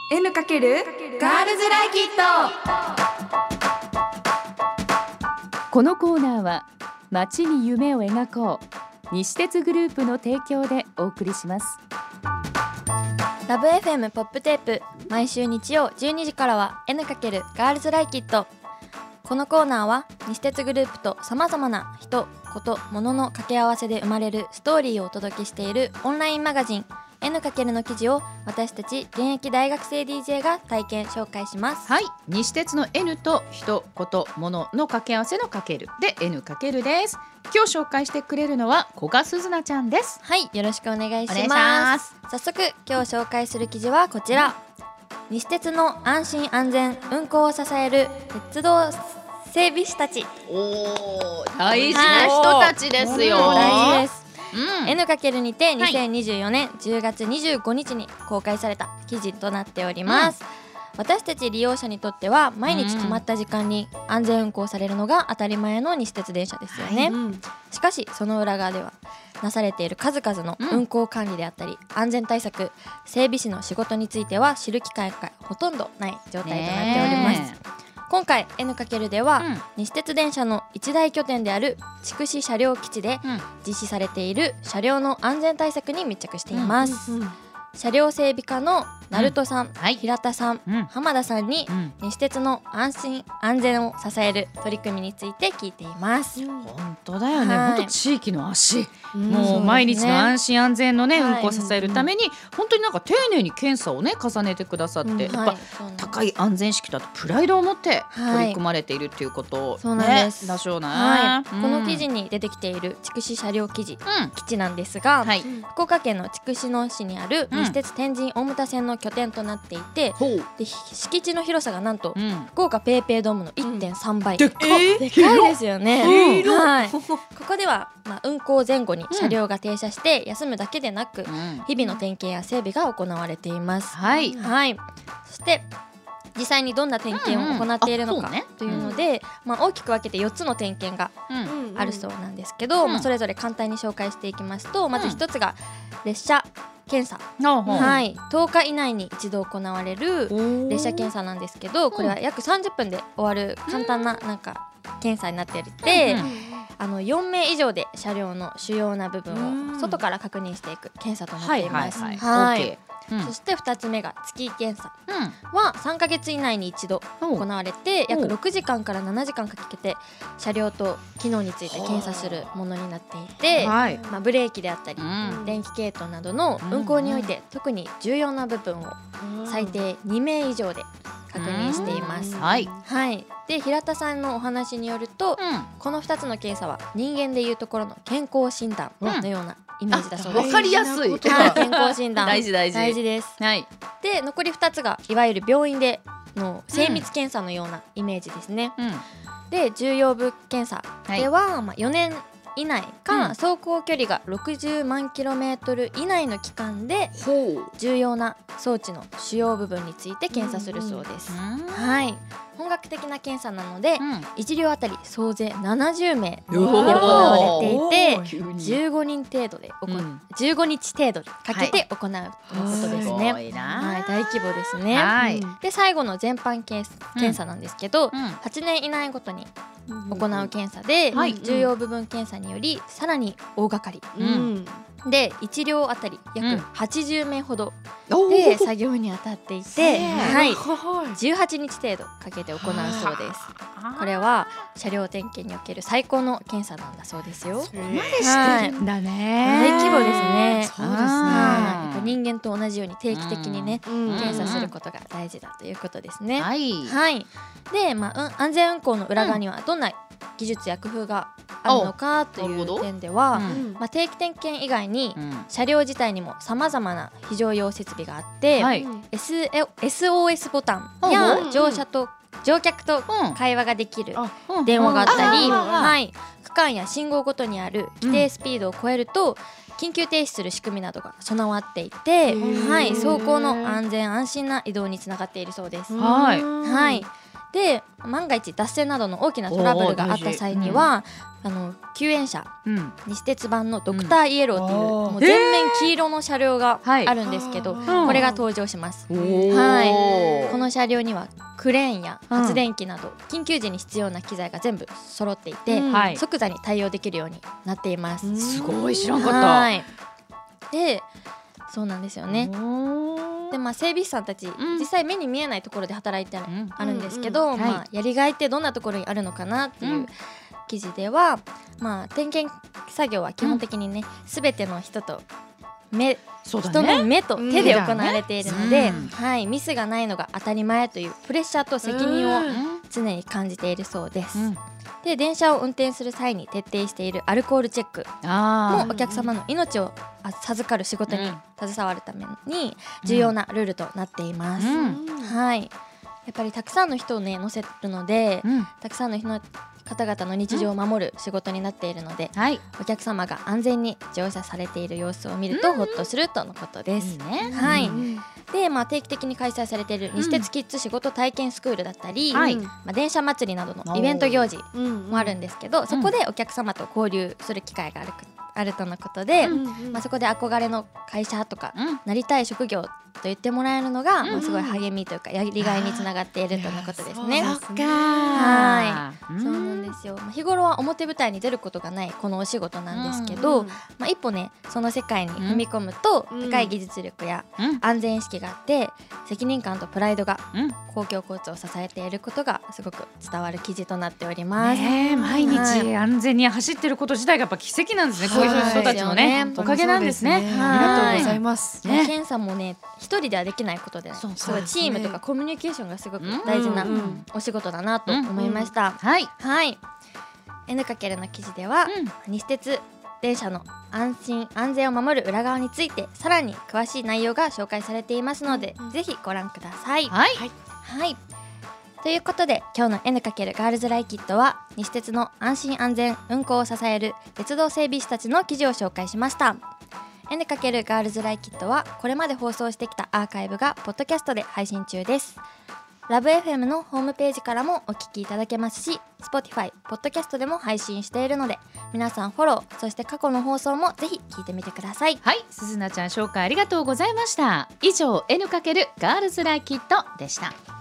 N× ガールズライキット。 このコーナーは街に夢を描こう西鉄グループの提供でお送りします。 ラブ FM ポップテープ、毎週日曜12時からは N× ガールズライキット。このコーナーは西鉄グループとさまざまな人、こと、物の掛け合わせで生まれるストーリーをお届けしているオンラインマガジン N× の記事を私たち現役大学生 DJ が体験紹介します。 はい、西鉄の N と人、こと、物の掛け合わせのかけるで N× です。今日紹介してくれるのは古賀すずなちゃんです。 はい、よろしくお願いしお願いしま。 ますす。 早速今日紹介する記事はこちら。西鉄の安心安全運行を支える鉄道整備士たち。 おー、大事な人たちですよ。 大事です。N× にてはい 2024年10月25日に公開された記事となっております。私たち利用者にとっては毎日決まった時間に安全運行されるのが当たり前の西鉄電車ですよね。しかしその裏側ではなされている数々の運行管理であったり、安全対策、整備士の仕事については知る機会がほとんどない状態となっております。今回 N× では、西鉄電車の一大拠点である筑紫車両基地で実施されている車両の安全対策に密着しています。車両整備課の鳴門さん、平田さん、浜田さんに西鉄の安心安全を支える取り組みについて聞いています。 本当だよね、 はい本当地域の足、 そうもですねう毎日の安心安全のね、 はい運行を支えるために本当になんか丁寧に検査をね重ねてくださって、やっぱはい、そうなんです。 高い安全意識だとプライドを持ってはい取り組まれているっていうことを、 そうなんですね、だしょうね、 はい、この記事に出てきている筑紫車両基地なんですが、 はい、 福岡県の筑紫野市にある西鉄天神大牟田線の拠点となっていて、 ほう、 で敷地の広さがなんと、 うん福岡ペイペイドームの 1.3 倍、 でっかい、 でかいですよね。 広はい、ここでは、運行前後に車両が停車して休むだけでなく、日々の点検や整備が行われています。 はい、 はい、そして実際にどんな点検を行っているのかあそうねというので、大きく分けて4つの点検があるそうなんですけど、それぞれ簡単に紹介していきますと、まず1つが列車検査、はい、10日以内に一度行われる列車検査なんですけど、これは約30分で終わる簡単ななんか検査になっていて、4名以上で車両の主要な部分を外から確認していく検査となっています。はいそして2つ目が月検査は3ヶ月以内に一度行われて、約6時間から7時間かけて車両と機能について検査するものになっていて、ブレーキであったり、電気系統などの運行において特に重要な部分を最低2名以上で確認しています。はい、で平田さんのお話によると、この2つの検査は人間でいうところの健康診断のようなイメージだそうです。 わかりやすい、 健康診断大事大事です。 はい、 で残り2つがいわゆる病院での精密検査のようなイメージですね。で重要部検査では、4年以内か、走行距離が60万キロメートル以内の期間で重要な装置の主要部分について検査するそうです。はい、本格的な検査なので、1両あたり総勢70名で行われていて、15日程度かけて行うということですね。はい、大規模ですね。で最後の全般検査なんですけど、8年以内ごとに行う検査で、重要部分検査によりさらに大掛かり、で1両あたり約80名ほどで作業に当たっていて、18日程度かけて行うそうです。これは車両点検における最高の検査なんだそうですよ。 そこまでしてるんだね。 大規模ですね。 そうですね。 やっぱ人間と同じように定期的にね、検査することが大事だということですね。はい。で、安全運行の裏側にはどんな技術や工夫があるのかという点では、定期点検以外に車両自体にもさまざまな非常用設備があって、SOS ボタンや乗客と会話ができる電話があったり、区間や信号ごとにある規定スピードを超えると緊急停止する仕組みなどが備わっていて、走行の安全安心な移動につながっているそうです。 で万が一脱線などの大きなトラブルがあった際には、救援車、西鉄版のドクターイエローっていう、もう全面黄色の車両があるんですけど、これが登場します。はい、この車両にはクレーンや発電機など、緊急時に必要な機材が全部揃っていて、即座に対応できるようになっています。 すごい、知らんかった。 はい、でそうなんですよね。で整備士さんたち、実際目に見えないところで働いてあるんですけど、やりがいってどんなところにあるのかなっていう記事では、点検作業は基本的にね、全ての人と人の目と手で行われているので、ミスがないのが当たり前というプレッシャーと責任を常に感じているそうです。で電車を運転する際に徹底しているアルコールチェックもお客様の命を授かる仕事に携わるために重要なルールとなっています。はい、やっぱりたくさんの人をね乗せるので、たくさんの方々の日常を守る仕事になっているので、お客様が安全に乗車されている様子を見るとホッとするとのことです。はい、で定期的に開催されている西鉄キッズ仕事体験スクールだったり、電車祭りなどのイベント行事もあるんですけど、そこでお客様と交流する機会があるとのことで、そこで憧れの会社とか、なりたい職業と言ってもらえるのが、すごい励みというかやりがいにつながっているとのことですね。はい、そうなんですよ。日頃は表舞台に出ることがないこのお仕事なんですけど、一歩ねその世界に踏み込むと、高い技術力や安全意識があって、責任感とプライドが公共交通を支えていることがすごく伝わる記事となっております。 毎日安全に走ってること自体がやっぱ奇跡なんですね。こういう人たちのねおかげなんですね。ありがとうございます。 検査もね一人ではできないことで、すごいチームとかコミュニケーションがすごく大事なお仕事だなと思いました。はい、N× の記事では、西鉄電車の安心安全を守る裏側についてさらに詳しい内容が紹介されていますので、ぜひご覧ください。ということで今日の N× ガールズライキッドは西鉄の安心安全運行を支える鉄道整備士たちの記事を紹介しました。N× ガールズライキッドはこれまで放送してきたアーカイブがポッドキャストで配信中です。ラブ FM のホームページからもお聞きいただけますし、 Spotify、ポッドキャストでも配信しているので、皆さんフォロー、そして過去の放送もぜひ聞いてみてください。 はい、すずなちゃん紹介ありがとうございました。以上 N× ガールズライキッドでした。